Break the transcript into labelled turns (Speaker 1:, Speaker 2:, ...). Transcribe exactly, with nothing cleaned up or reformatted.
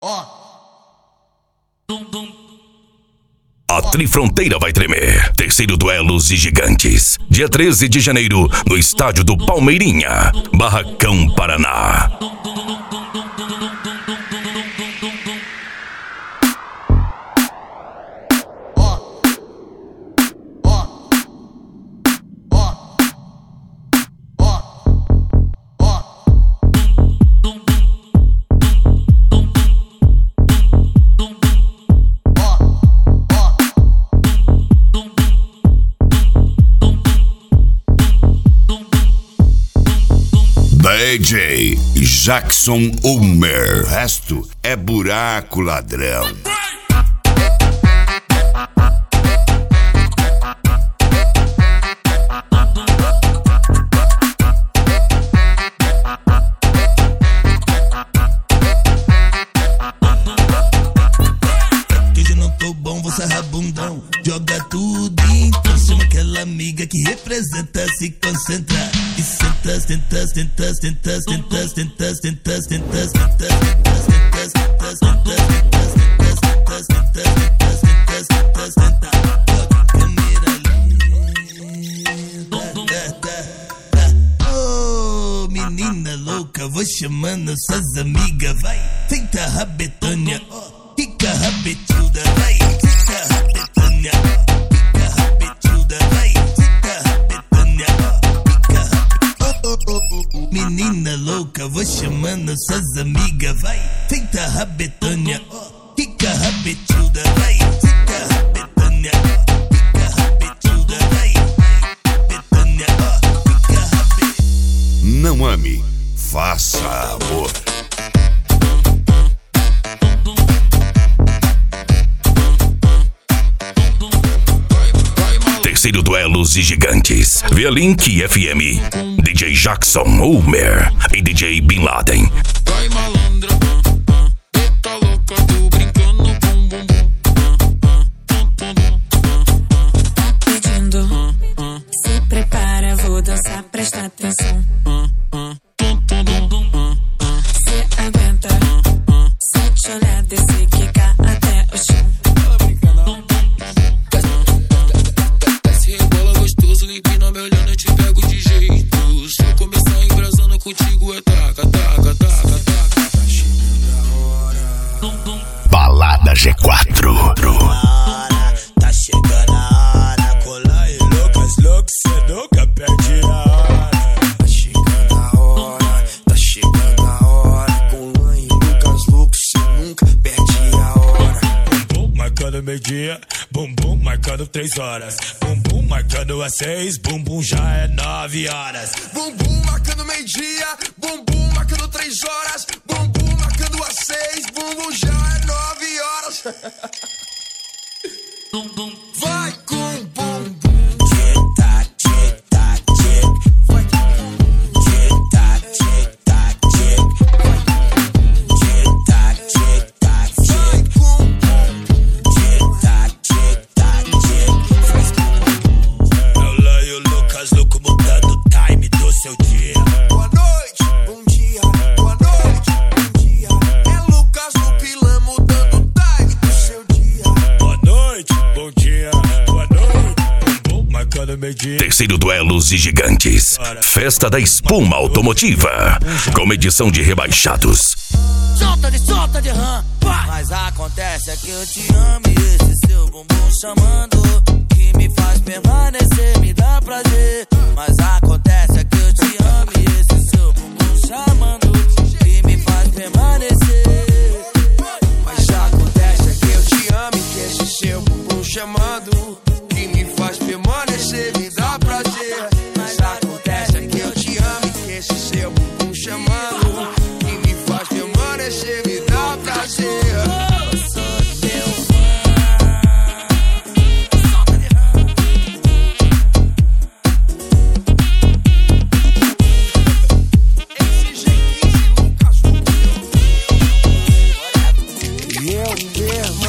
Speaker 1: Ó.
Speaker 2: A Trifronteira vai tremer. Terceiro Duelos e Gigantes. Dia treze de janeiro, no estádio do Palmeirinha, Barracão, Paraná.
Speaker 3: D J Jackson Ulmer. O resto é buraco ladrão.
Speaker 4: Que hoje não tô bom, você é bundão. Joga tudo então. Chama aquela amiga que representa, se concentra. E senta, senta, senta, senta, senta, senta, senta, senta, senta, menina louca, vou chamando suas amigas, vai. Senta rabetônia, fica rabetuda, vai. Fica rabetônia, fica rabetuda, vai. Fica rabetônia, fica rabetônia. Menina louca, vou chamando suas amigas, vai. Senta rabetônia, fica rabetuda, vai. Fica rabetônia, fica rabetuda, vai. Rabetônia, fica rabetuda.
Speaker 3: Não ame, faça amor.
Speaker 2: Terceiro Duelos e Gigantes. Via Link F M. D J Jackson Ulmer e D J Bin Laden.
Speaker 5: Vai malandra, tá louca, tô brincando com bumbum.
Speaker 6: Tá pedindo, se prepara, vou dançar, presta atenção. Se aguenta, sete olhar, descer, quicar até o chão.
Speaker 5: Empina me olhando, eu te pego de jeito. Se eu começar embrasando contigo, é taca, taca, taca, taca. Tá chegando a hora.
Speaker 2: Balada G quatro.
Speaker 4: Tá chegando a hora. Colar e loucas, loucas, cê nunca perde a hora.
Speaker 5: Tá chegando a hora, tá chegando a hora. Colar e loucas, loucas, cê nunca perde a hora.
Speaker 4: Bumbum marcando meio-dia, bumbum marcando três horas. Bumbum marcando às seis, bumbum já é nove horas.
Speaker 5: Bumbum marcando meio-dia, bumbum marcando três horas. Bumbum marcando às seis, bumbum já é nove horas. Vai com bumbum.
Speaker 4: Tic-tac, tic-tac, tic. Vai com bumbum. Tic-tac, tic-tac, tic. Tic-tac, tic-tac, tic.
Speaker 5: Vai com bumbum.
Speaker 4: Tic-tac, tic-tac, tic. Faz com bumbum. Ela e o Lucas louco mudando o time do seu dia.
Speaker 5: Boa noite, bom dia, boa noite, bom dia. É Lucas no Pilan mudando o time do seu dia.
Speaker 4: Boa noite, bom dia, boa noite. Bumbum marcando meio-dia.
Speaker 2: Terceiro Duelos e Gigantes. Festa da Espuma Automotiva. Com edição de rebaixados.
Speaker 7: Solta de, solta de ram, vai. Mas acontece é que eu te amo e esse seu bumbum chamando, que me faz permanecer, me dá prazer. Mas acontece é que eu te amo e esse seu bumbum chamando, que me faz permanecer.
Speaker 5: Mas já acontece é que eu te amo e que esse seu bumbum chamando, que me faz permanecer, me dá prazer. Mas acontece é que eu te amo e que esse seu bumbum chamando, que me faz permanecer, me dá prazer.
Speaker 7: Eu sou teu fã. Solta de ram.
Speaker 5: E eu mesmo